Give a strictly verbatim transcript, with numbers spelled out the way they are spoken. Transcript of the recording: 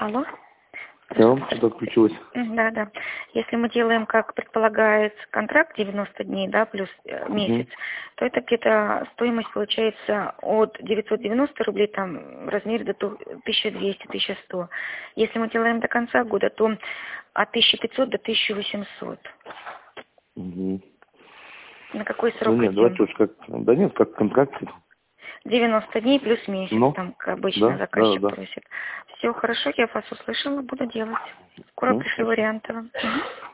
Алло? Да, что-то отключилось. Да, да. Если мы делаем, как предполагается, контракт девяносто дней, да, плюс э, месяц, Угу. то это где-то стоимость получается от девятисот девяноста рублей там в размере до тысячи двухсот — тысячи ста. Если мы делаем до конца года, то от тысячи пятисот до тысячи восьмисот. Угу. На какой Да срок нет, хотим? давайте уж как... Да нет, как контракт. девяносто дней плюс месяц, Ну, там, как обычно, да, да, заказчик да. просит. Все хорошо, я вас услышала, буду делать. Скоро Ну, пришлю спасибо. варианты вам. Мгм.